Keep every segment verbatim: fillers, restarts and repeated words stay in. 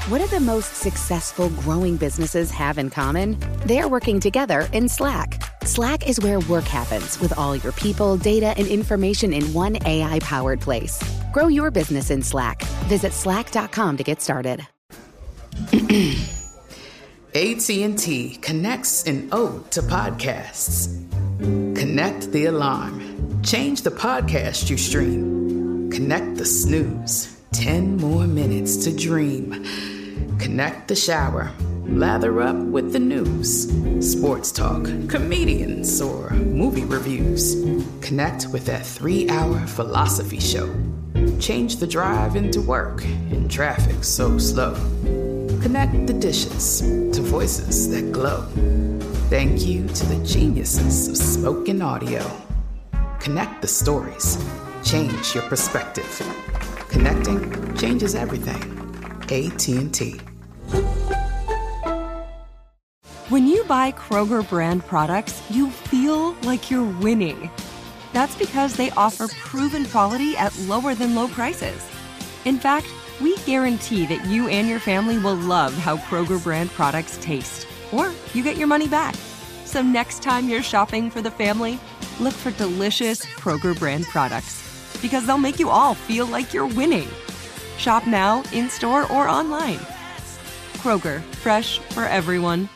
What do the most successful growing businesses have in common? They're working together in Slack. Slack is where work happens with all your people, data, and information in one A I-powered place. Grow your business in Slack. Visit slack dot com to get started. A T and T connects an ode to podcasts. Connect the alarm. Change the podcast you stream. Connect the snooze. Ten more minutes to dream. Connect the shower. Lather up with the news. Sports talk, comedians, or movie reviews. Connect with that three-hour philosophy show. Change the drive into work in traffic so slow. Connect the dishes to voices that glow. Thank you to the geniuses of spoken audio. Connect the stories. Change your perspective. Connecting changes everything. A T and T. When you buy Kroger brand products, you feel like you're winning. That's because they offer proven quality at lower than low prices. In fact, we guarantee that you and your family will love how Kroger brand products taste, or you get your money back. So next time you're shopping for the family, look for delicious Kroger brand products, because they'll make you all feel like you're winning. Shop now, in-store, or online. Kroger, fresh for everyone.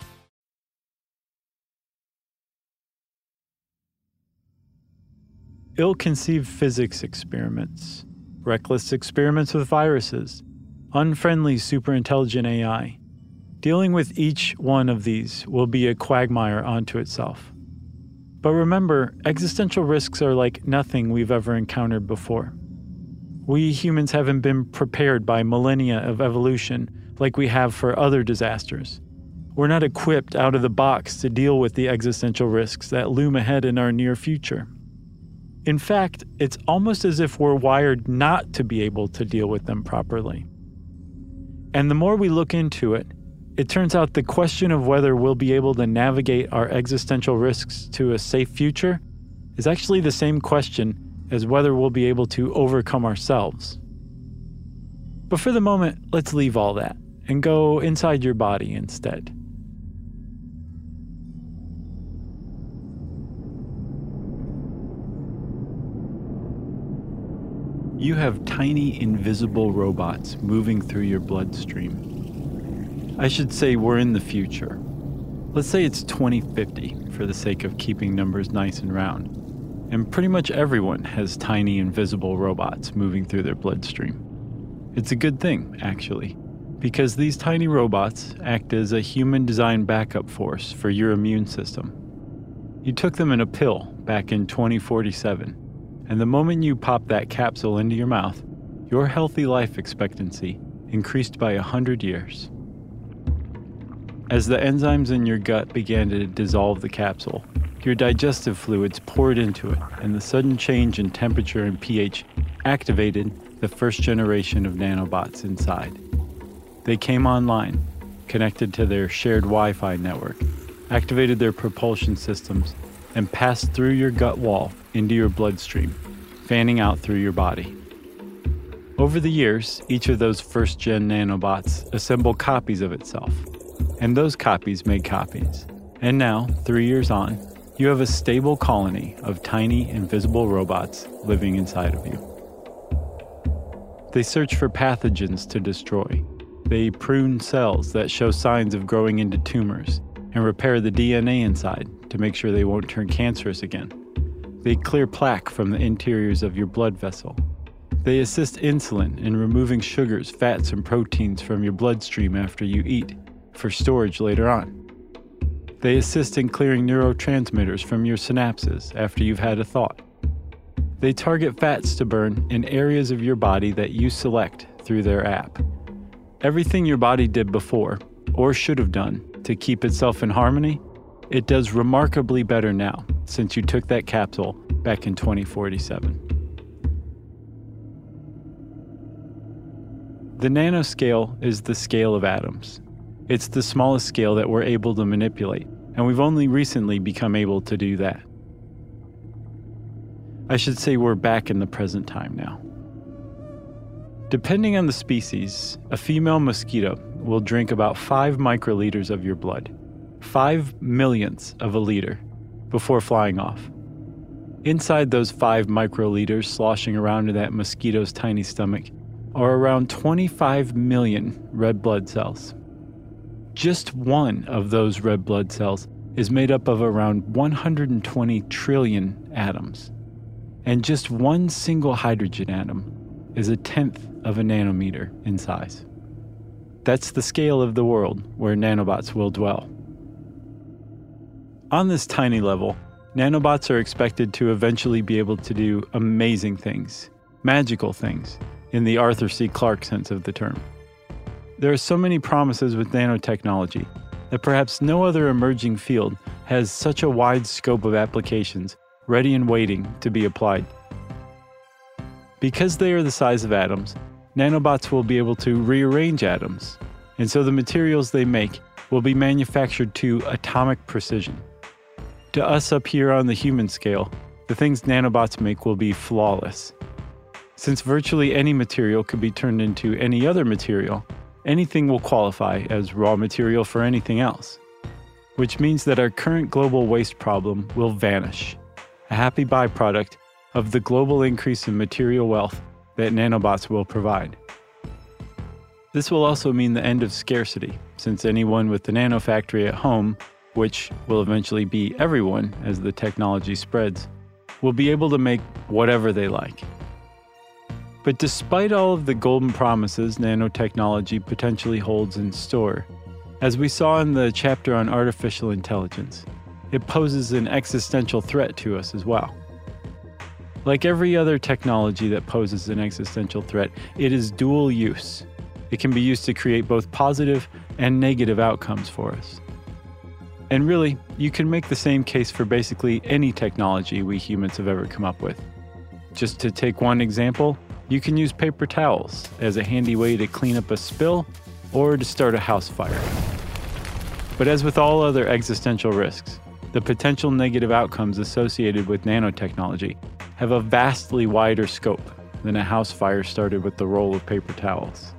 Ill-conceived physics experiments, reckless experiments with viruses, unfriendly superintelligent A I. Dealing with each one of these will be a quagmire unto itself. But remember, existential risks are like nothing we've ever encountered before. We humans haven't been prepared by millennia of evolution like we have for other disasters. We're not equipped out of the box to deal with the existential risks that loom ahead in our near future. In fact, it's almost as if we're wired not to be able to deal with them properly. And the more we look into it, it turns out the question of whether we'll be able to navigate our existential risks to a safe future is actually the same question as whether we'll be able to overcome ourselves. But for the moment, let's leave all that and go inside your body instead. You have tiny, invisible robots moving through your bloodstream. I should say we're in the future. Let's say it's twenty fifty for the sake of keeping numbers nice and round. And pretty much everyone has tiny, invisible robots moving through their bloodstream. It's a good thing, actually, because these tiny robots act as a human-designed backup force for your immune system. You took them in a pill back in twenty forty-seven. And the moment you pop that capsule into your mouth, your healthy life expectancy increased by one hundred years. As the enzymes in your gut began to dissolve the capsule, your digestive fluids poured into it, and the sudden change in temperature and pH activated the first generation of nanobots inside. They came online, connected to their shared Wi-Fi network, activated their propulsion systems, and passed through your gut wall into your bloodstream, fanning out through your body. Over the years, each of those first-gen nanobots assembled copies of itself, and those copies made copies. And now, three years on, you have a stable colony of tiny, invisible robots living inside of you. They search for pathogens to destroy. They prune cells that show signs of growing into tumors and repair the D N A inside to make sure they won't turn cancerous again. They clear plaque from the interiors of your blood vessel. They assist insulin in removing sugars, fats, and proteins from your bloodstream after you eat, for storage later on. They assist in clearing neurotransmitters from your synapses after you've had a thought. They target fats to burn in areas of your body that you select through their app. Everything your body did before, or should have done, to keep itself in harmony, it does remarkably better now since you took that capsule back in twenty forty-seven. The nanoscale is the scale of atoms. It's the smallest scale that we're able to manipulate, and we've only recently become able to do that. I should say we're back in the present time now. Depending on the species, a female mosquito will drink about five microliters of your blood, five millionths of a liter, before flying off. Inside those five microliters sloshing around in that mosquito's tiny stomach are around twenty-five million red blood cells. Just one of those red blood cells is made up of around one hundred twenty trillion atoms. And just one single hydrogen atom is a tenth of a nanometer in size. That's the scale of the world where nanobots will dwell. On this tiny level, nanobots are expected to eventually be able to do amazing things, magical things, in the Arthur C. Clarke sense of the term. There are so many promises with nanotechnology that perhaps no other emerging field has such a wide scope of applications ready and waiting to be applied. Because they are the size of atoms, nanobots will be able to rearrange atoms, and so the materials they make will be manufactured to atomic precision. To us up here on the human scale, the things nanobots make will be flawless. Since virtually any material could be turned into any other material, anything will qualify as raw material for anything else, which means that our current global waste problem will vanish, a happy byproduct of the global increase in material wealth that nanobots will provide. This will also mean the end of scarcity, since anyone with the nanofactory at home, which will eventually be everyone as the technology spreads, will be able to make whatever they like. But despite all of the golden promises nanotechnology potentially holds in store, as we saw in the chapter on artificial intelligence, it poses an existential threat to us as well. Like every other technology that poses an existential threat, it is dual use. It can be used to create both positive and negative outcomes for us. And really, you can make the same case for basically any technology we humans have ever come up with. Just to take one example, you can use paper towels as a handy way to clean up a spill or to start a house fire. But as with all other existential risks, the potential negative outcomes associated with nanotechnology have a vastly wider scope than a house fire started with the roll of paper towels.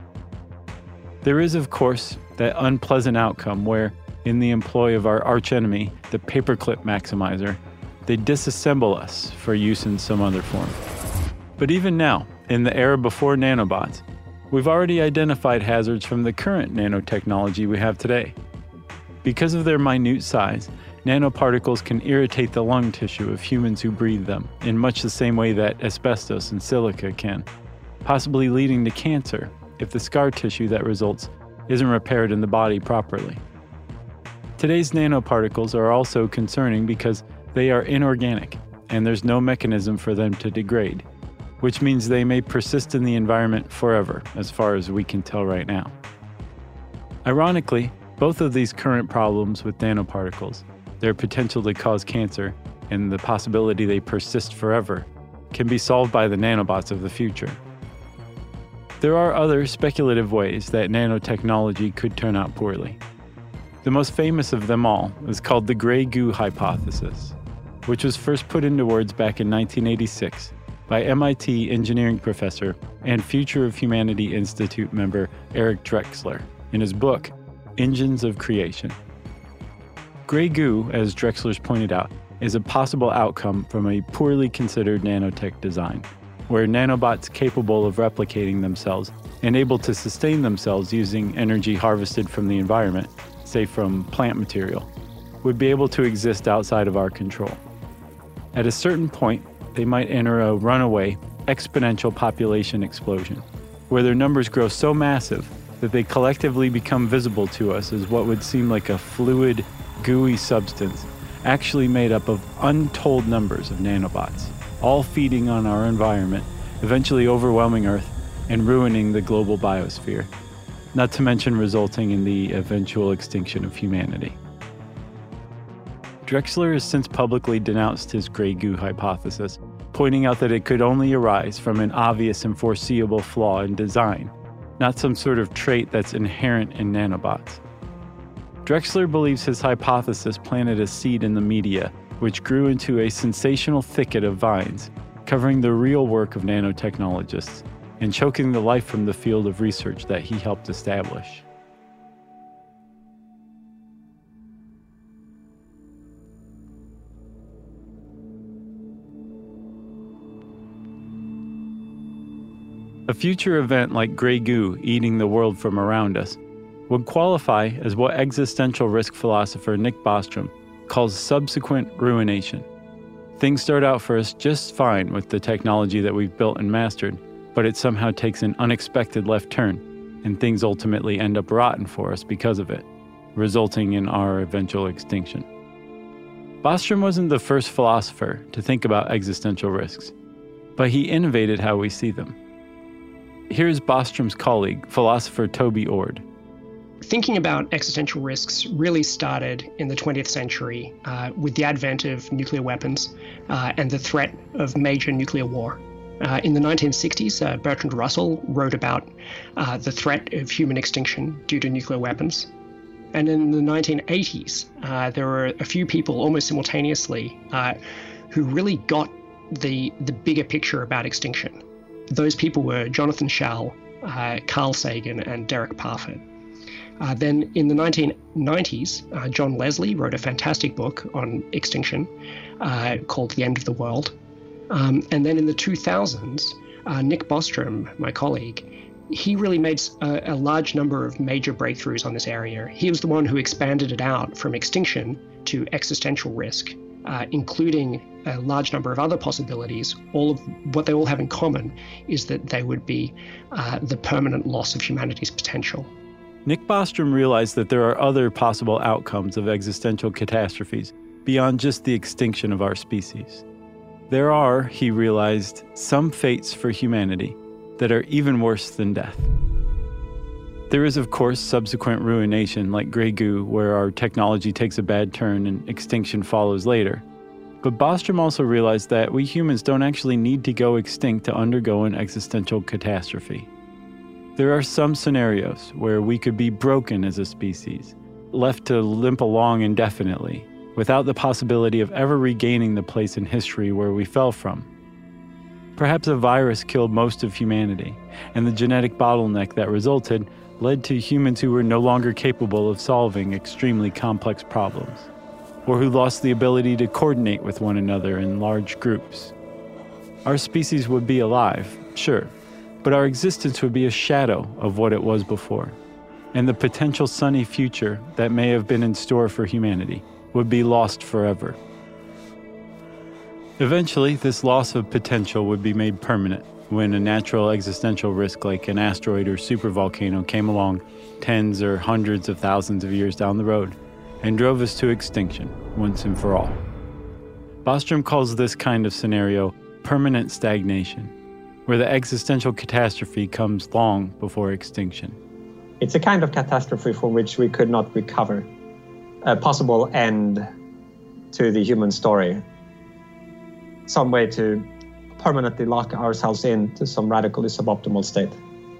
There is, of course, that unpleasant outcome where, in the employ of our archenemy, the paperclip maximizer, they disassemble us for use in some other form. But even now, in the era before nanobots, we've already identified hazards from the current nanotechnology we have today. Because of their minute size, nanoparticles can irritate the lung tissue of humans who breathe them in much the same way that asbestos and silica can, possibly leading to cancer if the scar tissue that results isn't repaired in the body properly. Today's nanoparticles are also concerning because they are inorganic and there's no mechanism for them to degrade, which means they may persist in the environment forever, as far as we can tell right now. Ironically, both of these current problems with nanoparticles, their potential to cause cancer, and the possibility they persist forever, can be solved by the nanobots of the future. There are other speculative ways that nanotechnology could turn out poorly. The most famous of them all is called the gray goo hypothesis, which was first put into words back in nineteen eighty-six by M I T engineering professor and Future of Humanity Institute member Eric Drexler in his book, Engines of Creation. Gray goo, as Drexler's pointed out, is a possible outcome from a poorly considered nanotech design, where nanobots capable of replicating themselves and able to sustain themselves using energy harvested from the environment, say from plant material, would be able to exist outside of our control. At a certain point, they might enter a runaway, exponential population explosion, where their numbers grow so massive that they collectively become visible to us as what would seem like a fluid, gooey substance, actually made up of untold numbers of nanobots, all feeding on our environment, eventually overwhelming Earth and ruining the global biosphere, not to mention resulting in the eventual extinction of humanity. Drexler has since publicly denounced his gray goo hypothesis, pointing out that it could only arise from an obvious and foreseeable flaw in design, not some sort of trait that's inherent in nanobots. Drexler believes his hypothesis planted a seed in the media, which grew into a sensational thicket of vines, covering the real work of nanotechnologists, and choking the life from the field of research that he helped establish. A future event like gray goo eating the world from around us would qualify as what existential risk philosopher Nick Bostrom calls subsequent ruination. Things start out for us just fine with the technology that we've built and mastered, but it somehow takes an unexpected left turn, and things ultimately end up rotten for us because of it, resulting in our eventual extinction. Bostrom wasn't the first philosopher to think about existential risks, but he innovated how we see them. Here's Bostrom's colleague, philosopher Toby Ord. Thinking about existential risks really started in the twentieth century uh, with the advent of nuclear weapons uh, and the threat of major nuclear war. Uh, in the nineteen sixties, uh, Bertrand Russell wrote about uh, the threat of human extinction due to nuclear weapons. And in the nineteen eighties, uh, there were a few people almost simultaneously uh, who really got the, the bigger picture about extinction. Those people were Jonathan Schall, uh, Carl Sagan, and Derek Parfit. Uh, then in the nineteen nineties, uh, John Leslie wrote a fantastic book on extinction uh, called The End of the World. Um, and then in the two thousands, uh, Nick Bostrom, my colleague, he really made a, a large number of major breakthroughs on this area. He was the one who expanded it out from extinction to existential risk, uh, including a large number of other possibilities. All of what they all have in common is that they would be uh, the permanent loss of humanity's potential. Nick Bostrom realized that there are other possible outcomes of existential catastrophes beyond just the extinction of our species. There are, he realized, some fates for humanity that are even worse than death. There is, of course, subsequent ruination like Grey Goo, where our technology takes a bad turn and extinction follows later. But Bostrom also realized that we humans don't actually need to go extinct to undergo an existential catastrophe. There are some scenarios where we could be broken as a species, left to limp along indefinitely, without the possibility of ever regaining the place in history where we fell from. Perhaps a virus killed most of humanity, and the genetic bottleneck that resulted led to humans who were no longer capable of solving extremely complex problems, or who lost the ability to coordinate with one another in large groups. Our species would be alive, sure, but our existence would be a shadow of what it was before, and the potential sunny future that may have been in store for humanity would be lost forever. Eventually, this loss of potential would be made permanent when a natural existential risk like an asteroid or supervolcano came along tens or hundreds of thousands of years down the road and drove us to extinction once and for all. Bostrom calls this kind of scenario permanent stagnation, where the existential catastrophe comes long before extinction. It's a kind of catastrophe from which we could not recover, a possible end to the human story, some way to permanently lock ourselves into some radically suboptimal state.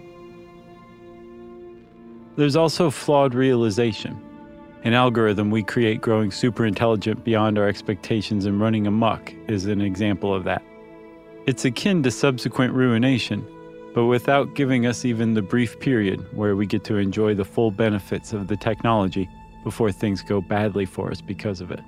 There's also flawed realization. An algorithm we create growing super intelligent beyond our expectations and running amok is an example of that. It's akin to subsequent ruination, but without giving us even the brief period where we get to enjoy the full benefits of the technology before things go badly for us because of it.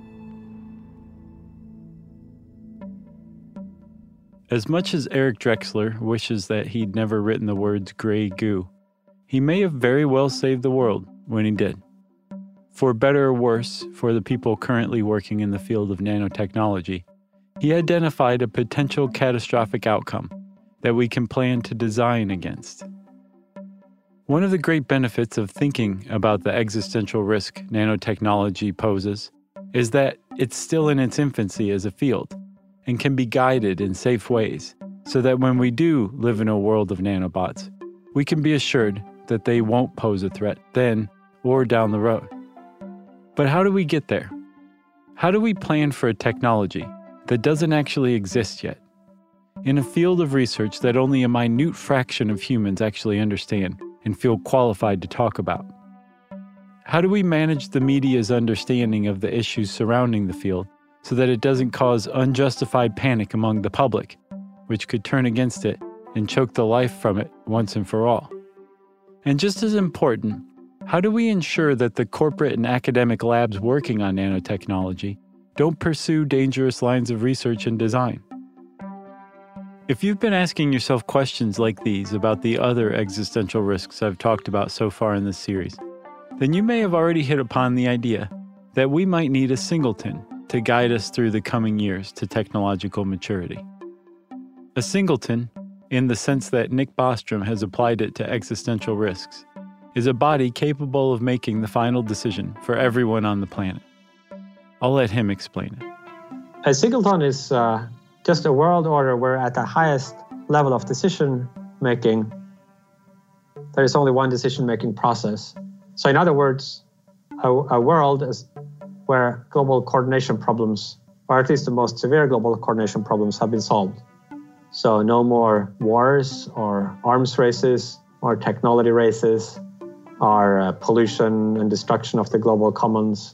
As much as Eric Drexler wishes that he'd never written the words gray goo, he may have very well saved the world when he did. For better or worse, for the people currently working in the field of nanotechnology, he identified a potential catastrophic outcome that we can plan to design against. One of the great benefits of thinking about the existential risk nanotechnology poses is that it's still in its infancy as a field and can be guided in safe ways so that when we do live in a world of nanobots, we can be assured that they won't pose a threat then or down the road. But how do we get there? How do we plan for a technology that doesn't actually exist yet, in a field of research that only a minute fraction of humans actually understand and feel qualified to talk about? How do we manage the media's understanding of the issues surrounding the field so that it doesn't cause unjustified panic among the public, which could turn against it and choke the life from it once and for all? And just as important, how do we ensure that the corporate and academic labs working on nanotechnology don't pursue dangerous lines of research and design? If you've been asking yourself questions like these about the other existential risks I've talked about so far in this series, then you may have already hit upon the idea that we might need a singleton to guide us through the coming years to technological maturity. A singleton, in the sense that Nick Bostrom has applied it to existential risks, is a body capable of making the final decision for everyone on the planet. I'll let him explain it. A singleton is uh, just a world order where at the highest level of decision making, there is only one decision-making process. So in other words, a, a world is where global coordination problems, or at least the most severe global coordination problems, have been solved. So no more wars or arms races or technology races or uh, pollution and destruction of the global commons.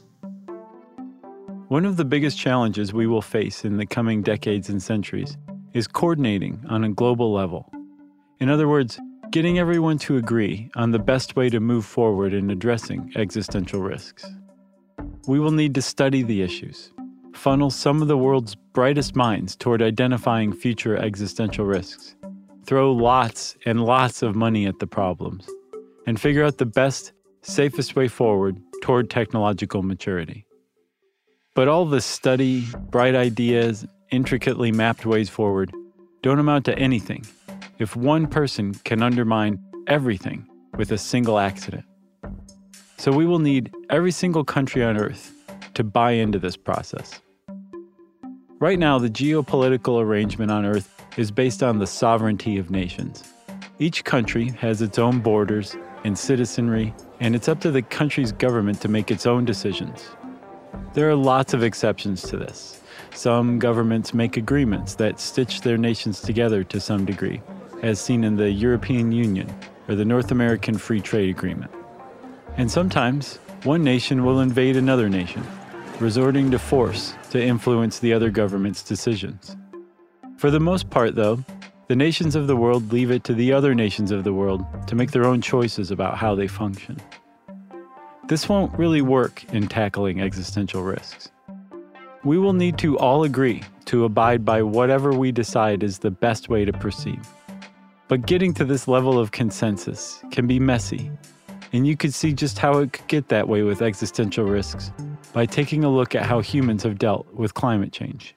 One of the biggest challenges we will face in the coming decades and centuries is coordinating on a global level. In other words, getting everyone to agree on the best way to move forward in addressing existential risks. We will need to study the issues, funnel some of the world's brightest minds toward identifying future existential risks, throw lots and lots of money at the problems, and figure out the best, safest way forward toward technological maturity. But all the study, bright ideas, intricately mapped ways forward don't amount to anything if one person can undermine everything with a single accident. So we will need every single country on Earth to buy into this process. Right now, the geopolitical arrangement on Earth is based on the sovereignty of nations. Each country has its own borders and citizenry, and it's up to the country's government to make its own decisions. There are lots of exceptions to this. Some governments make agreements that stitch their nations together to some degree, as seen in the European Union or the North American Free Trade Agreement. And sometimes, one nation will invade another nation, resorting to force to influence the other government's decisions. For the most part, though, the nations of the world leave it to the other nations of the world to make their own choices about how they function. This won't really work in tackling existential risks. We will need to all agree to abide by whatever we decide is the best way to proceed. But getting to this level of consensus can be messy, and you could see just how it could get that way with existential risks by taking a look at how humans have dealt with climate change.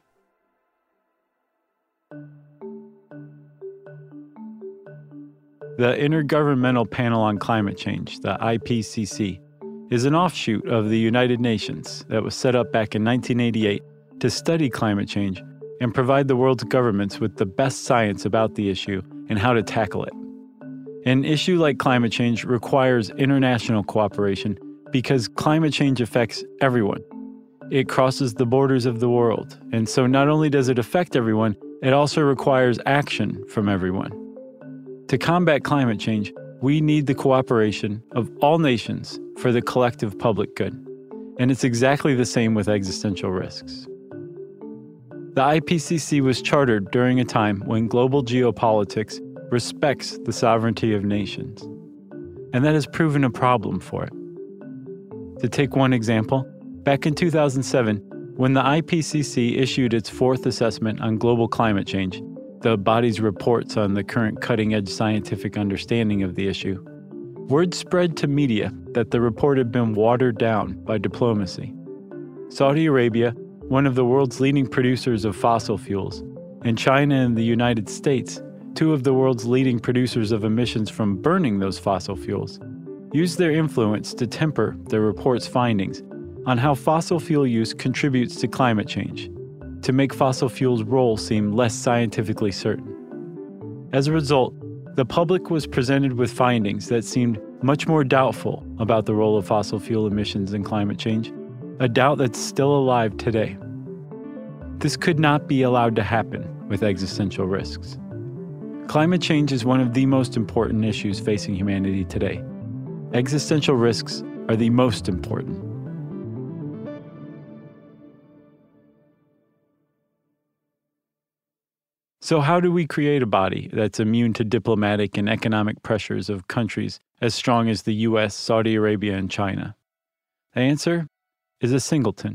The Intergovernmental Panel on Climate Change, the I P C C, is an offshoot of the United Nations that was set up back in nineteen eighty-eight to study climate change and provide the world's governments with the best science about the issue and how to tackle it. An issue like climate change requires international cooperation because climate change affects everyone. It crosses the borders of the world, and so not only does it affect everyone, it also requires action from everyone. To combat climate change, we need the cooperation of all nations for the collective public good. And it's exactly the same with existential risks. The I P C C was chartered during a time when global geopolitics respects the sovereignty of nations. And that has proven a problem for it. To take one example, back in two thousand seven, when the I P C C issued its fourth assessment on global climate change, the body's reports on the current cutting-edge scientific understanding of the issue, word spread to media that the report had been watered down by diplomacy. Saudi Arabia, one of the world's leading producers of fossil fuels, and China and the United States, two of the world's leading producers of emissions from burning those fossil fuels, used their influence to temper the report's findings on how fossil fuel use contributes to climate change, to make fossil fuels' role seem less scientifically certain. As a result, the public was presented with findings that seemed much more doubtful about the role of fossil fuel emissions in climate change, a doubt that's still alive today. This could not be allowed to happen with existential risks. Climate change is one of the most important issues facing humanity today. Existential risks are the most important. So how do we create a body that's immune to diplomatic and economic pressures of countries as strong as the U S, Saudi Arabia, and China? The answer is a singleton.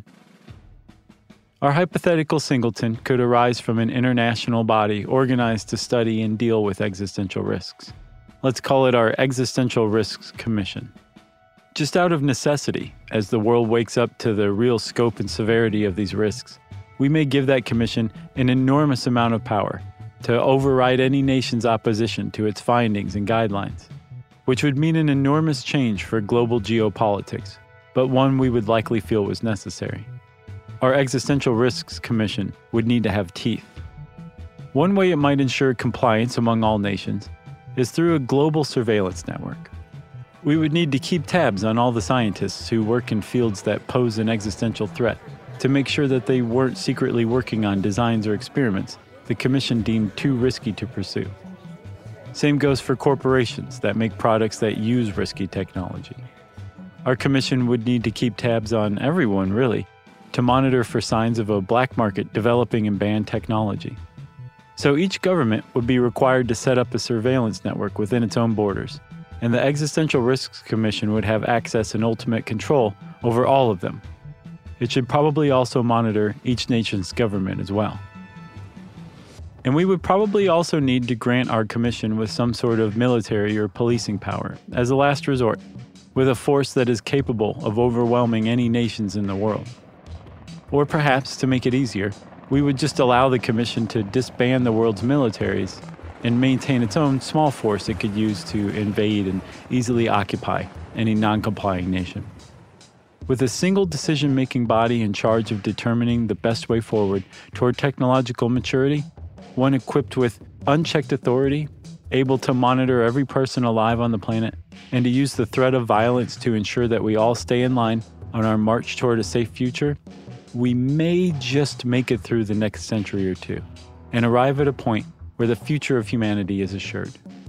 Our hypothetical singleton could arise from an international body organized to study and deal with existential risks. Let's call it our Existential Risks Commission. Just out of necessity, as the world wakes up to the real scope and severity of these risks, we may give that commission an enormous amount of power to override any nation's opposition to its findings and guidelines, which would mean an enormous change for global geopolitics, but one we would likely feel was necessary. Our Existential Risks Commission would need to have teeth. One way it might ensure compliance among all nations is through a global surveillance network. We would need to keep tabs on all the scientists who work in fields that pose an existential threat to make sure that they weren't secretly working on designs or experiments the Commission deemed too risky to pursue. Same goes for corporations that make products that use risky technology. Our Commission would need to keep tabs on everyone, really, to monitor for signs of a black market developing in banned technology. So each government would be required to set up a surveillance network within its own borders, and the Existential Risks Commission would have access and ultimate control over all of them. It should probably also monitor each nation's government as well. And we would probably also need to grant our commission with some sort of military or policing power, as a last resort, with a force that is capable of overwhelming any nations in the world. Or perhaps, to make it easier, we would just allow the commission to disband the world's militaries and maintain its own small force it could use to invade and easily occupy any non-complying nation. With a single decision-making body in charge of determining the best way forward toward technological maturity, one equipped with unchecked authority, able to monitor every person alive on the planet, and to use the threat of violence to ensure that we all stay in line on our march toward a safe future, we may just make it through the next century or two and arrive at a point where the future of humanity is assured.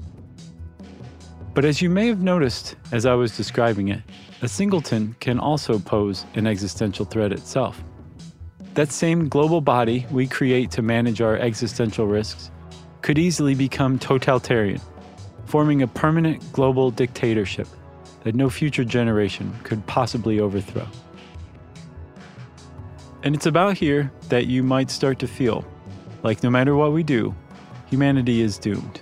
But as you may have noticed as I was describing it, a singleton can also pose an existential threat itself. That same global body we create to manage our existential risks could easily become totalitarian, forming a permanent global dictatorship that no future generation could possibly overthrow. And it's about here that you might start to feel like no matter what we do, humanity is doomed.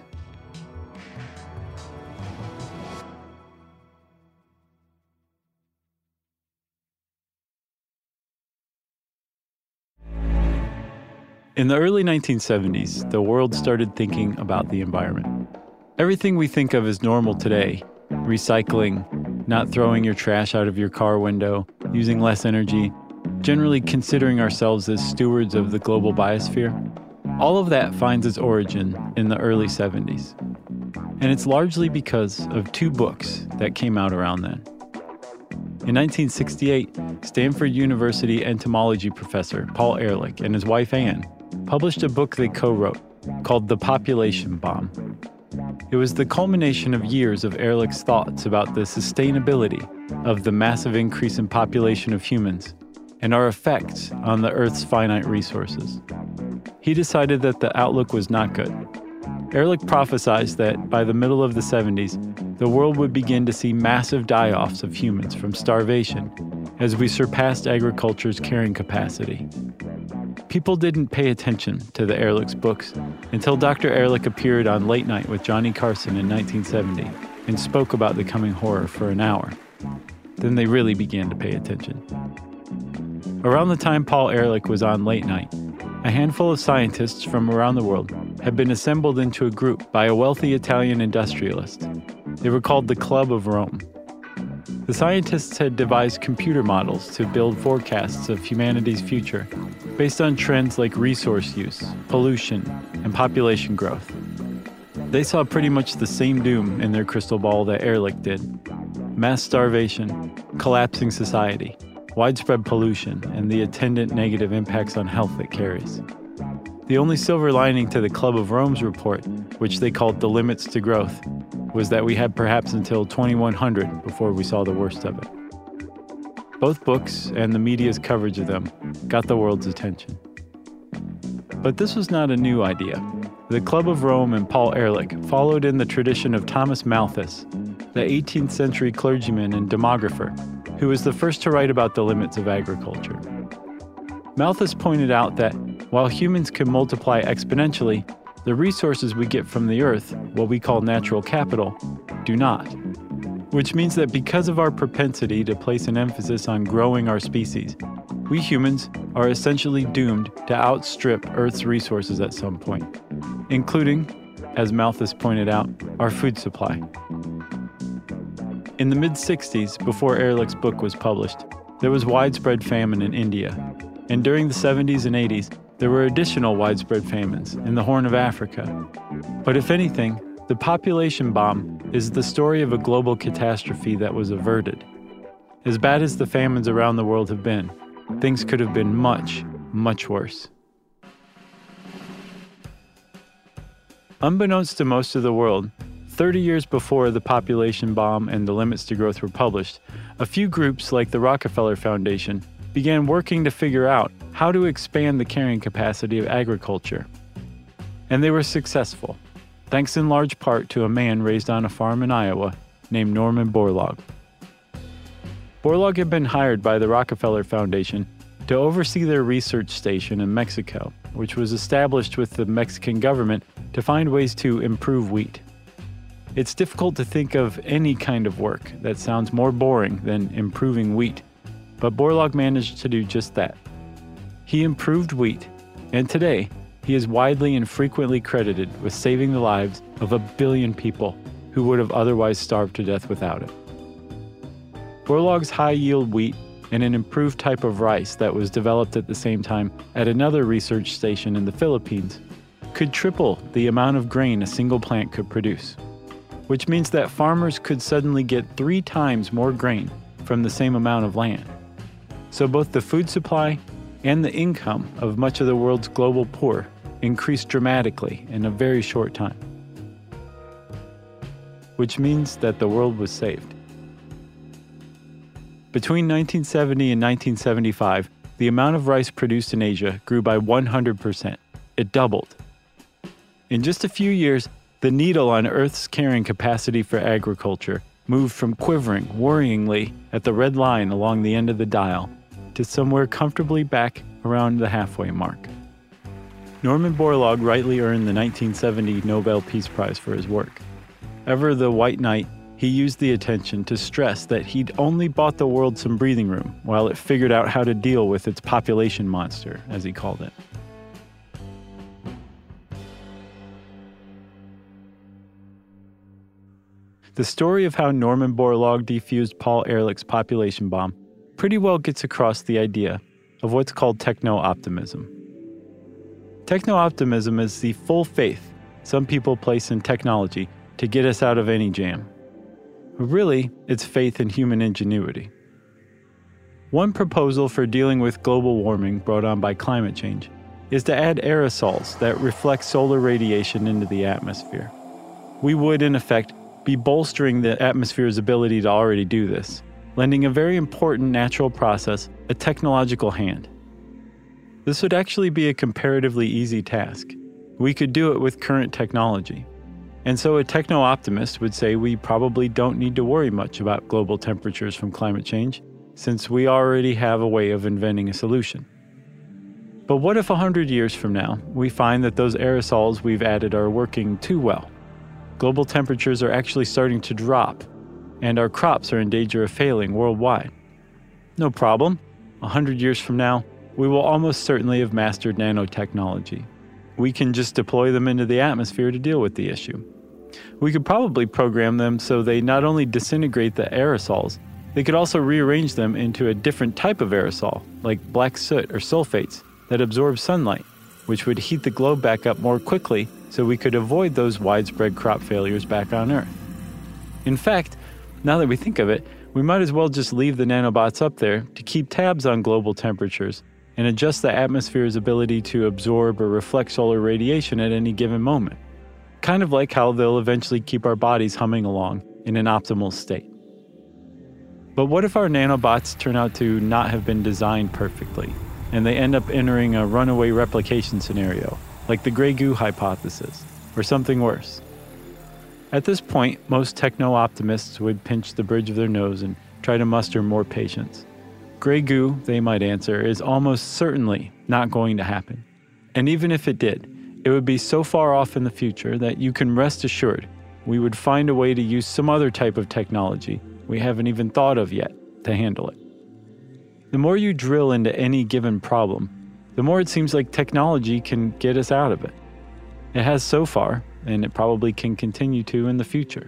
In the early nineteen seventies, the world started thinking about the environment. Everything we think of as normal today, recycling, not throwing your trash out of your car window, using less energy, generally considering ourselves as stewards of the global biosphere, all of that finds its origin in the early seventies. And it's largely because of two books that came out around then. In nineteen sixty-eight, Stanford University entomology professor Paul Ehrlich and his wife Anne published a book they co-wrote called The Population Bomb. It was the culmination of years of Ehrlich's thoughts about the sustainability of the massive increase in population of humans and our effects on the Earth's finite resources. He decided that the outlook was not good. Ehrlich prophesied that by the middle of the seventies, the world would begin to see massive die-offs of humans from starvation as we surpassed agriculture's carrying capacity. People didn't pay attention to the Ehrlich's books until Doctor Ehrlich appeared on Late Night with Johnny Carson in nineteen seventy and spoke about the coming horror for an hour. Then they really began to pay attention. Around the time Paul Ehrlich was on Late Night, a handful of scientists from around the world had been assembled into a group by a wealthy Italian industrialist. They were called the Club of Rome. The scientists had devised computer models to build forecasts of humanity's future based on trends like resource use, pollution, and population growth. They saw pretty much the same doom in their crystal ball that Ehrlich did: mass starvation, collapsing society, widespread pollution, and the attendant negative impacts on health it carries. The only silver lining to the Club of Rome's report, which they called The Limits to Growth, was that we had perhaps until twenty-one hundred before we saw the worst of it. Both books and the media's coverage of them got the world's attention. But this was not a new idea. the Club of Rome and Paul Ehrlich followed in the tradition of Thomas Malthus, the eighteenth century clergyman and demographer, who was the first to write about the limits of agriculture. Malthus pointed out that while humans can multiply exponentially, the resources we get from the earth, what we call natural capital, do not. Which means that because of our propensity to place an emphasis on growing our species, we humans are essentially doomed to outstrip Earth's resources at some point, including, as Malthus pointed out, our food supply. In the mid-sixties, before Ehrlich's book was published, there was widespread famine in India, and during the seventies and eighties, there were additional widespread famines in the Horn of Africa. But if anything, the population bomb is the story of a global catastrophe that was averted. As bad as the famines around the world have been, things could have been much, much worse. Unbeknownst to most of the world, thirty years before the population bomb and the limits to growth were published, a few groups like the Rockefeller Foundation began working to figure out how to expand the carrying capacity of agriculture. And they were successful, thanks in large part to a man raised on a farm in Iowa named Norman Borlaug. Borlaug had been hired by the Rockefeller Foundation to oversee their research station in Mexico, which was established with the Mexican government to find ways to improve wheat. It's difficult to think of any kind of work that sounds more boring than improving wheat, but Borlaug managed to do just that. He improved wheat, and today he is widely and frequently credited with saving the lives of a billion people who would have otherwise starved to death without it. Borlaug's high-yield wheat and an improved type of rice that was developed at the same time at another research station in the Philippines could triple the amount of grain a single plant could produce, which means that farmers could suddenly get three times more grain from the same amount of land. So both the food supply and the income of much of the world's global poor increased dramatically in a very short time, which means that the world was saved. Between nineteen seventy and nineteen seventy-five, the amount of rice produced in Asia grew by one hundred percent. It doubled. In just a few years, the needle on Earth's carrying capacity for agriculture moved from quivering worryingly at the red line along the end of the dial to somewhere comfortably back around the halfway mark. Norman Borlaug rightly earned the nineteen seventy Nobel Peace Prize for his work. Ever the white knight, he used the attention to stress that he'd only bought the world some breathing room while it figured out how to deal with its population monster, as he called it. The story of how Norman Borlaug defused Paul Ehrlich's population bomb pretty well gets across the idea of what's called techno-optimism. Techno-optimism is the full faith some people place in technology to get us out of any jam. But really, it's faith in human ingenuity. One proposal for dealing with global warming brought on by climate change is to add aerosols that reflect solar radiation into the atmosphere. We would, in effect, be bolstering the atmosphere's ability to already do this, lending a very important natural process a technological hand. This would actually be a comparatively easy task. We could do it with current technology. And so a techno-optimist would say we probably don't need to worry much about global temperatures from climate change, since we already have a way of inventing a solution. But what if a hundred years from now, we find that those aerosols we've added are working too well? Global temperatures are actually starting to drop, and our crops are in danger of failing worldwide. No problem. A hundred years from now, we will almost certainly have mastered nanotechnology. We can just deploy them into the atmosphere to deal with the issue. We could probably program them so they not only disintegrate the aerosols, they could also rearrange them into a different type of aerosol, like black soot or sulfates, that absorb sunlight, which would heat the globe back up more quickly so we could avoid those widespread crop failures back on Earth. In fact, now that we think of it, we might as well just leave the nanobots up there to keep tabs on global temperatures and adjust the atmosphere's ability to absorb or reflect solar radiation at any given moment. Kind of like how they'll eventually keep our bodies humming along in an optimal state. But what if our nanobots turn out to not have been designed perfectly, and they end up entering a runaway replication scenario, like the gray goo hypothesis, or something worse. At this point, most techno-optimists would pinch the bridge of their nose and try to muster more patience. Gray goo, they might answer, is almost certainly not going to happen. And even if it did, it would be so far off in the future that you can rest assured we would find a way to use some other type of technology we haven't even thought of yet to handle it. The more you drill into any given problem, the more it seems like technology can get us out of it. It has so far, and it probably can continue to in the future.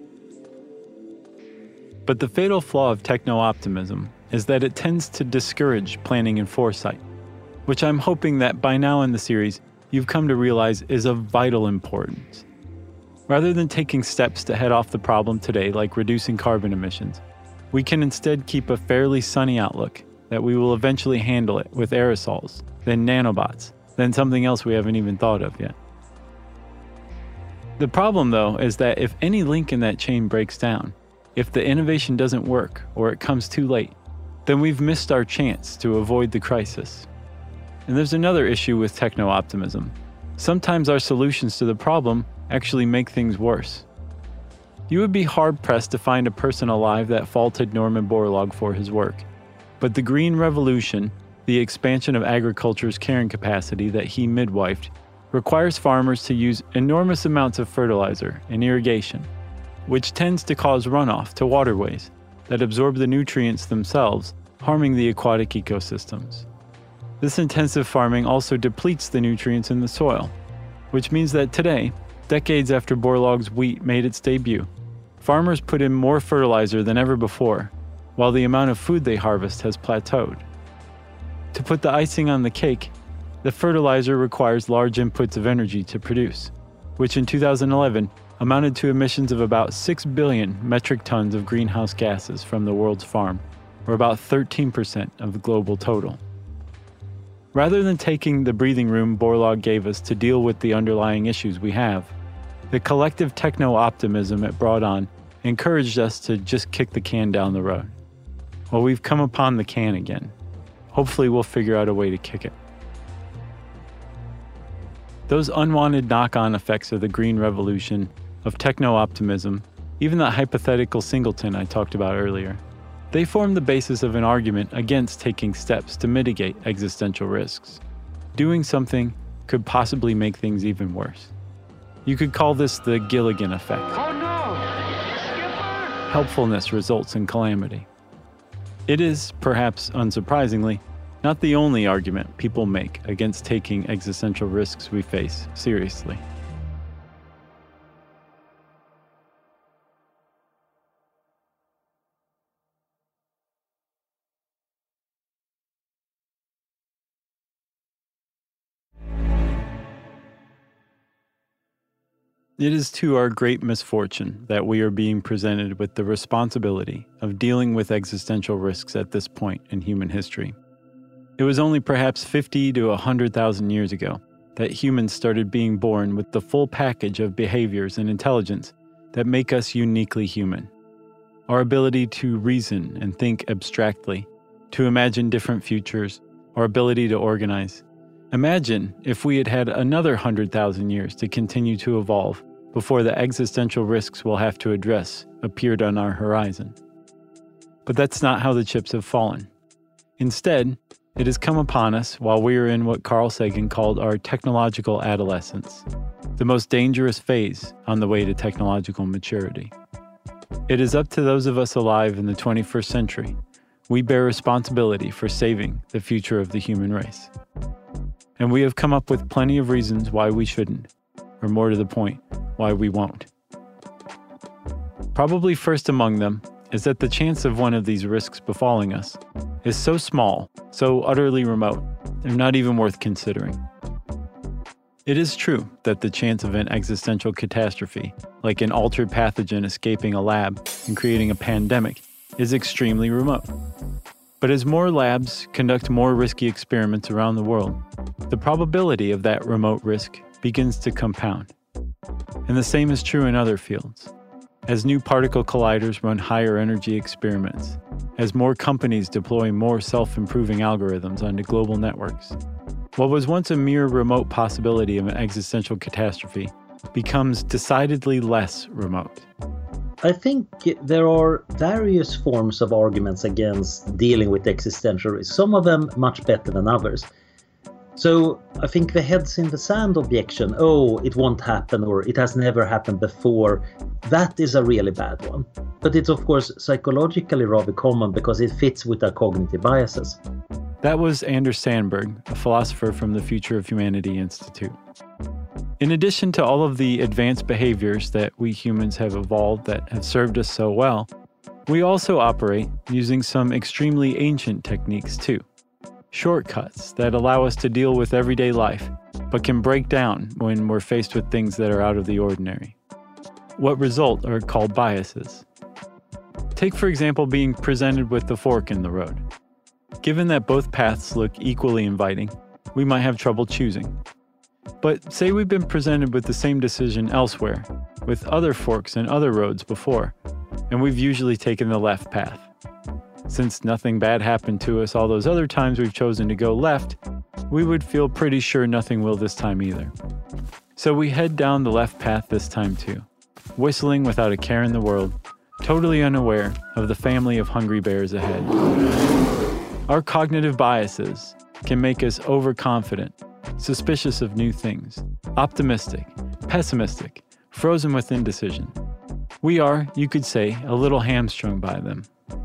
But the fatal flaw of techno-optimism is that it tends to discourage planning and foresight, which I'm hoping that by now in the series you've come to realize is of vital importance. Rather than taking steps to head off the problem today, like reducing carbon emissions, we can instead keep a fairly sunny outlook that we will eventually handle it with aerosols, then nanobots, then something else we haven't even thought of yet. The problem, though, is that if any link in that chain breaks down, if the innovation doesn't work or it comes too late, then we've missed our chance to avoid the crisis. And there's another issue with techno-optimism. Sometimes our solutions to the problem actually make things worse. You would be hard-pressed to find a person alive that faulted Norman Borlaug for his work. But the Green Revolution, the expansion of agriculture's carrying capacity that he midwifed, requires farmers to use enormous amounts of fertilizer and irrigation, which tends to cause runoff to waterways that absorb the nutrients themselves, harming the aquatic ecosystems. This intensive farming also depletes the nutrients in the soil, which means that today, decades after Borlaug's wheat made its debut, farmers put in more fertilizer than ever before, while the amount of food they harvest has plateaued. To put the icing on the cake, the fertilizer requires large inputs of energy to produce, which in two thousand eleven amounted to emissions of about six billion metric tons of greenhouse gases from the world's farm, or about thirteen percent of the global total. Rather than taking the breathing room Borlaug gave us to deal with the underlying issues we have, the collective techno-optimism it brought on encouraged us to just kick the can down the road. Well, we've come upon the can again. Hopefully we'll figure out a way to kick it. Those unwanted knock-on effects of the Green Revolution, of techno-optimism, even that hypothetical singleton I talked about earlier, they form the basis of an argument against taking steps to mitigate existential risks. Doing something could possibly make things even worse. You could call this the Gilligan effect. Oh no! Skipper! Helpfulness results in calamity. It is, perhaps unsurprisingly, not the only argument people make against taking existential risks we face seriously. It is to our great misfortune that we are being presented with the responsibility of dealing with existential risks at this point in human history. It was only perhaps fifty to one hundred thousand years ago that humans started being born with the full package of behaviors and intelligence that make us uniquely human. Our ability to reason and think abstractly, to imagine different futures, our ability to organize. Imagine if we had had another one hundred thousand years to continue to evolve before the existential risks we'll have to address appeared on our horizon. But that's not how the chips have fallen. Instead, it has come upon us while we are in what Carl Sagan called our technological adolescence, the most dangerous phase on the way to technological maturity. It is up to those of us alive in the twenty-first century. We bear responsibility for saving the future of the human race. And we have come up with plenty of reasons why we shouldn't, or more to the point, why we won't. Probably first among them is that the chance of one of these risks befalling us is so small, so utterly remote, they're not even worth considering. It is true that the chance of an existential catastrophe, like an altered pathogen escaping a lab and creating a pandemic, is extremely remote. But as more labs conduct more risky experiments around the world, the probability of that remote risk begins to compound. And the same is true in other fields. As new particle colliders run higher energy experiments, as more companies deploy more self-improving algorithms onto global networks, What was once a mere remote possibility of an existential catastrophe becomes decidedly less remote. I think there are various forms of arguments against dealing with existential risk, some of them much better than others. So I think the heads in the sand objection, oh, it won't happen or it has never happened before, that is a really bad one. But it's of course psychologically rather common because it fits with our cognitive biases. That was Anders Sandberg, a philosopher from the Future of Humanity Institute. In addition to all of the advanced behaviors that we humans have evolved that have served us so well, we also operate using some extremely ancient techniques too. Shortcuts that allow us to deal with everyday life, but can break down when we're faced with things that are out of the ordinary. What result are called biases. Take, for example, being presented with the fork in the road. Given that both paths look equally inviting, we might have trouble choosing. But say we've been presented with the same decision elsewhere, with other forks and other roads before, and we've usually taken the left path. Since nothing bad happened to us all those other times we've chosen to go left, we would feel pretty sure nothing will this time either. So we head down the left path this time too, whistling without a care in the world, totally unaware of the family of hungry bears ahead. Our cognitive biases can make us overconfident, suspicious of new things, optimistic, pessimistic, frozen with indecision. We are, you could say, a little hamstrung by them.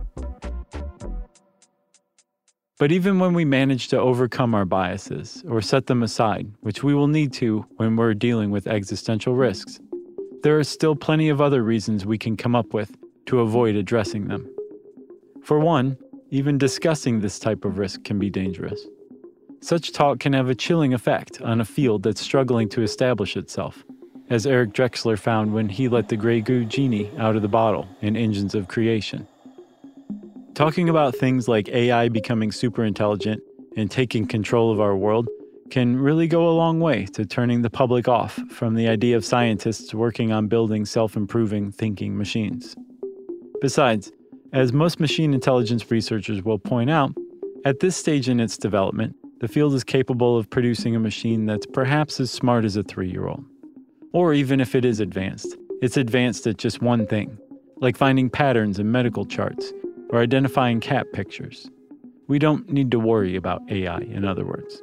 But even when we manage to overcome our biases or set them aside, which we will need to when we're dealing with existential risks, there are still plenty of other reasons we can come up with to avoid addressing them. For one, even discussing this type of risk can be dangerous. Such talk can have a chilling effect on a field that's struggling to establish itself, as Eric Drexler found when he let the Grey Goo genie out of the bottle in Engines of Creation. Talking about things like A I becoming super intelligent and taking control of our world can really go a long way to turning the public off from the idea of scientists working on building self-improving thinking machines. Besides, as most machine intelligence researchers will point out, at this stage in its development, the field is capable of producing a machine that's perhaps as smart as a three-year-old. Or even if it is advanced, it's advanced at just one thing, like finding patterns in medical charts or identifying cat pictures. We don't need to worry about A I, in other words.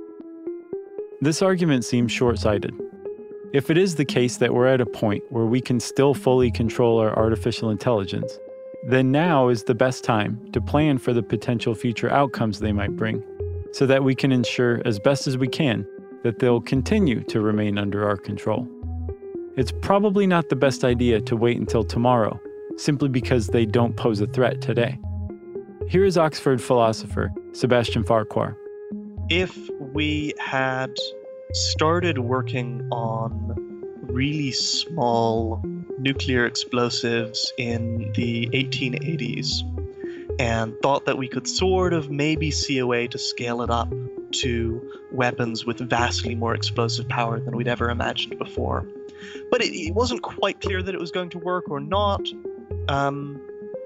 This argument seems short-sighted. If it is the case that we're at a point where we can still fully control our artificial intelligence, then now is the best time to plan for the potential future outcomes they might bring, so that we can ensure as best as we can that they'll continue to remain under our control. It's probably not the best idea to wait until tomorrow, simply because they don't pose a threat today. Here is Oxford philosopher Sebastian Farquhar. If we had started working on really small nuclear explosives in the eighteen eighties and thought that we could sort of maybe see a way to scale it up to weapons with vastly more explosive power than we'd ever imagined before, but it, it wasn't quite clear that it was going to work or not, Um,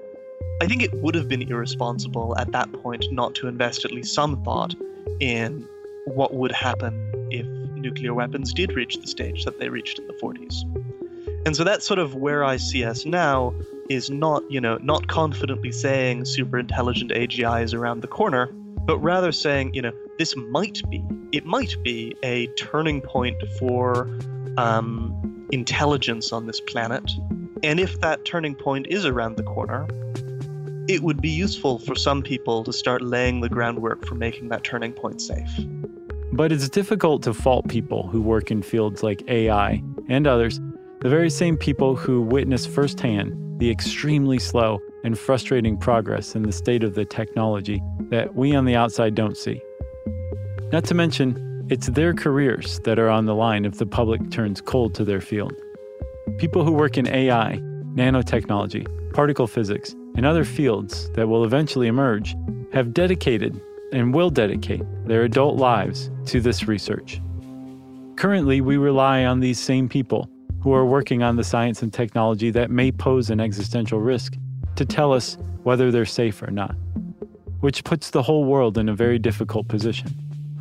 I think it would have been irresponsible at that point not to invest at least some thought in what would happen if nuclear weapons did reach the stage that they reached in the forties. And so that's sort of where I see us now, is not, you know, not confidently saying super intelligent A G I is around the corner, but rather saying, you know, this might be, it might be a turning point for um, intelligence on this planet. And if that turning point is around the corner, it would be useful for some people to start laying the groundwork for making that turning point safe. But it's difficult to fault people who work in fields like A I and others, the very same people who witness firsthand the extremely slow and frustrating progress in the state of the technology that we on the outside don't see. Not to mention, it's their careers that are on the line if the public turns cold to their field. People who work in A I, nanotechnology, particle physics, and other fields that will eventually emerge have dedicated and will dedicate their adult lives to this research. Currently, we rely on these same people who are working on the science and technology that may pose an existential risk to tell us whether they're safe or not, which puts the whole world in a very difficult position.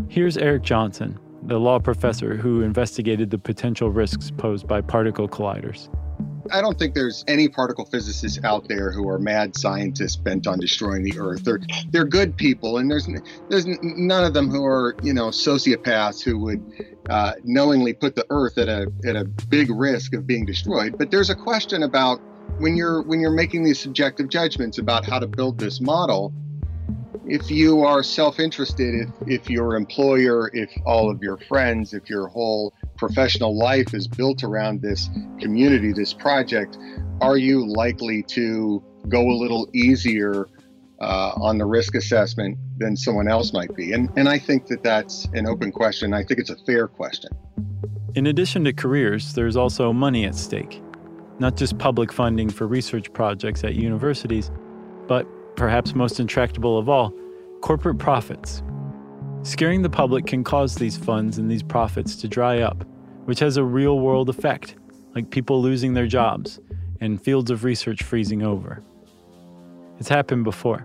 Here's Eric Johnson, the law professor who investigated the potential risks posed by particle colliders. I don't think there's any particle physicists out there who are mad scientists bent on destroying the Earth. They're they're good people, and there's there's none of them who are, you know, sociopaths who would uh, knowingly put the Earth at a at a big risk of being destroyed. But there's a question about when you're when you're making these subjective judgments about how to build this model. If you are self-interested, if, if your employer, if all of your friends, if your whole professional life is built around this community, this project, are you likely to go a little easier uh, on the risk assessment than someone else might be? And, and I think that that's an open question. I think it's a fair question. In addition to careers, there's also money at stake. Not just public funding for research projects at universities, but perhaps most intractable of all, corporate profits. Scaring the public can cause these funds and these profits to dry up, which has a real-world effect, like people losing their jobs and fields of research freezing over. It's happened before.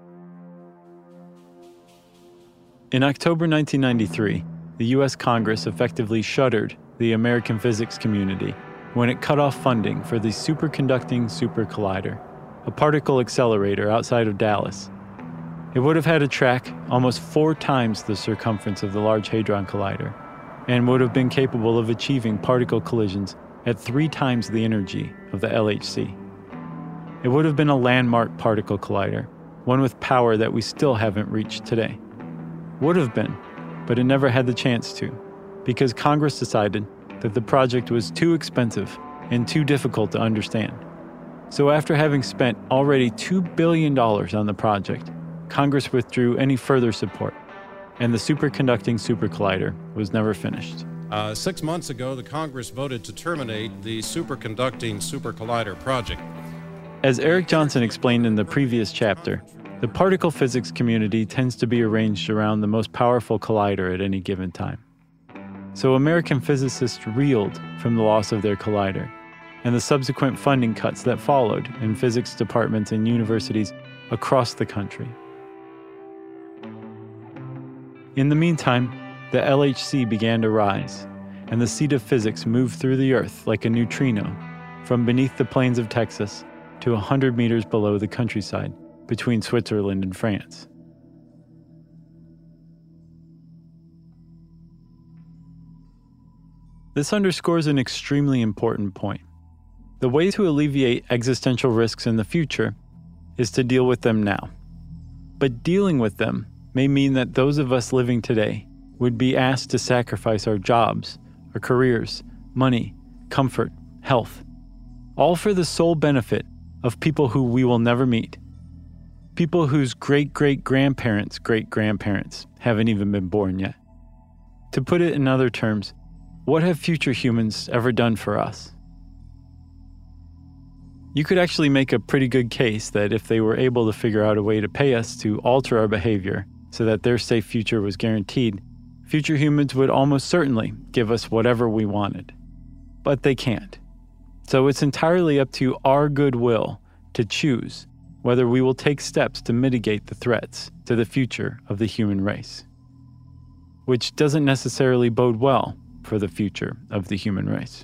In October nineteen ninety-three, the U S Congress effectively shuttered the American physics community when it cut off funding for the Superconducting Super Collider, a particle accelerator outside of Dallas. It would have had a track almost four times the circumference of the Large Hadron Collider and would have been capable of achieving particle collisions at three times the energy of the L H C. It would have been a landmark particle collider, one with power that we still haven't reached today. Would have been, but it never had the chance to, because Congress decided that the project was too expensive and too difficult to understand. So after having spent already two billion dollars on the project, Congress withdrew any further support, and the Superconducting Super Collider was never finished. Uh, six months ago, the Congress voted to terminate the Superconducting Super Collider project. As Eric Johnson explained in the previous chapter, the particle physics community tends to be arranged around the most powerful collider at any given time. So American physicists reeled from the loss of their collider and the subsequent funding cuts that followed in physics departments and universities across the country. In the meantime, the L H C began to rise, and the seat of physics moved through the Earth like a neutrino, from beneath the plains of Texas to one hundred meters below the countryside between Switzerland and France. This underscores an extremely important point. The way to alleviate existential risks in the future is to deal with them now. But dealing with them may mean that those of us living today would be asked to sacrifice our jobs, our careers, money, comfort, health, all for the sole benefit of people who we will never meet, people whose great-great-grandparents' great-grandparents haven't even been born yet. To put it in other terms, what have future humans ever done for us? You could actually make a pretty good case that if they were able to figure out a way to pay us to alter our behavior so that their safe future was guaranteed, future humans would almost certainly give us whatever we wanted. But they can't. So it's entirely up to our goodwill to choose whether we will take steps to mitigate the threats to the future of the human race, which doesn't necessarily bode well for the future of the human race.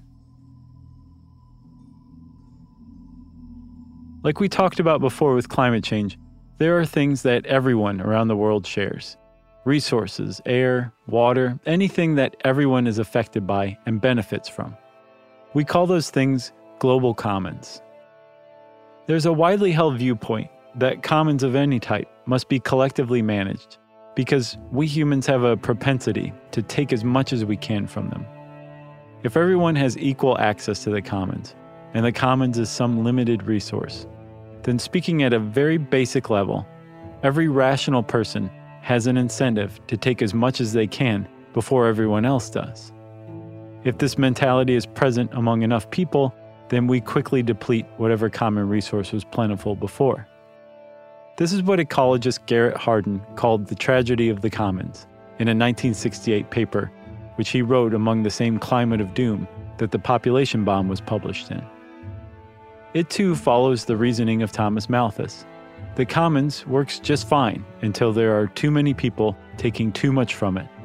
Like we talked about before with climate change, there are things that everyone around the world shares. Resources, air, water, anything that everyone is affected by and benefits from. We call those things global commons. There's a widely held viewpoint that commons of any type must be collectively managed because we humans have a propensity to take as much as we can from them. If everyone has equal access to the commons, and the commons is some limited resource, then speaking at a very basic level, every rational person has an incentive to take as much as they can before everyone else does. If this mentality is present among enough people, then we quickly deplete whatever common resource was plentiful before. This is what ecologist Garrett Hardin called the tragedy of the commons in a nineteen sixty-eight paper, which he wrote among the same climate of doom that the population bomb was published in. It too follows the reasoning of Thomas Malthus. The commons works just fine until there are too many people taking too much from it,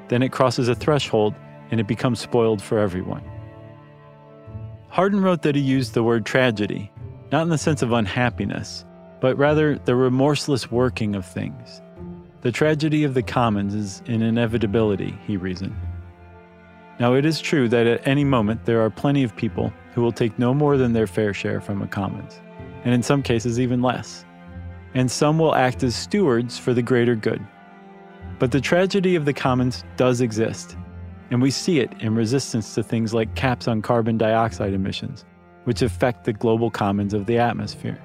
then it crosses a threshold and it becomes spoiled for everyone. Hardin wrote that he used the word tragedy, not in the sense of unhappiness, but rather the remorseless working of things. The tragedy of the commons is an inevitability, he reasoned. Now, it is true that at any moment there are plenty of people who will take no more than their fair share from a commons, and in some cases even less. And some will act as stewards for the greater good. But the tragedy of the commons does exist, and we see it in resistance to things like caps on carbon dioxide emissions, which affect the global commons of the atmosphere.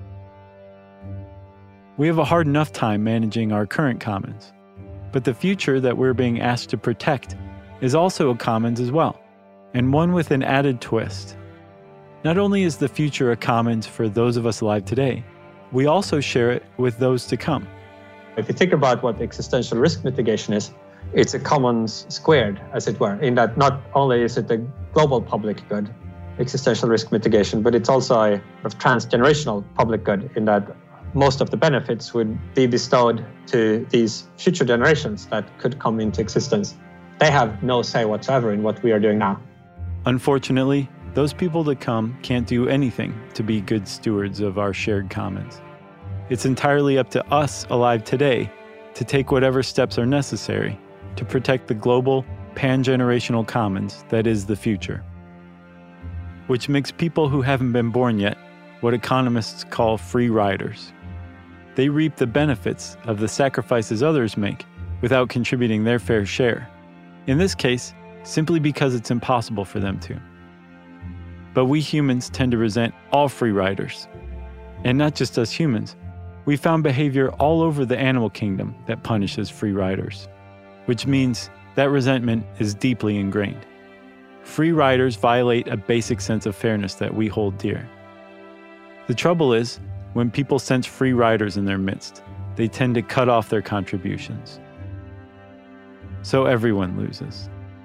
We have a hard enough time managing our current commons, but the future that we're being asked to protect is also a commons as well, and one with an added twist. Not only is the future a commons for those of us alive today, we also share it with those to come. If you think about what existential risk mitigation is, it's a commons squared, as it were, in that not only is it a global public good, existential risk mitigation, but it's also a transgenerational public good in that most of the benefits would be bestowed to these future generations that could come into existence. They have no say whatsoever in what we are doing now. Unfortunately, those people to come can't do anything to be good stewards of our shared commons. It's entirely up to us alive today to take whatever steps are necessary to protect the global, pan-generational commons that is the future. Which makes people who haven't been born yet what economists call free riders. They reap the benefits of the sacrifices others make without contributing their fair share. In this case, simply because it's impossible for them to. But we humans tend to resent all free riders. And not just us humans. We found behavior all over the animal kingdom that punishes free riders, which means that resentment is deeply ingrained. Free riders violate a basic sense of fairness that we hold dear. The trouble is, when people sense free riders in their midst, they tend to cut off their contributions. So everyone loses.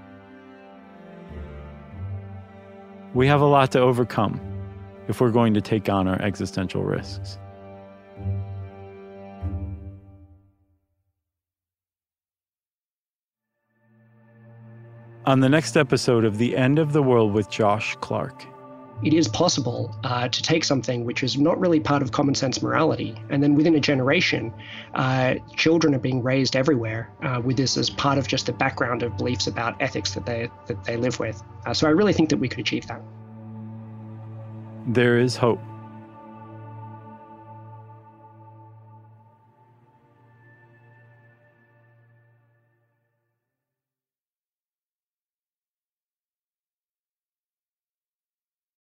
We have a lot to overcome if we're going to take on our existential risks. On the next episode of The End of the World with Josh Clark. It is possible uh, to take something which is not really part of common sense morality, and then within a generation, uh, children are being raised everywhere uh, with this as part of just the background of beliefs about ethics that they that they live with. Uh, so I really think that we could achieve that. There is hope.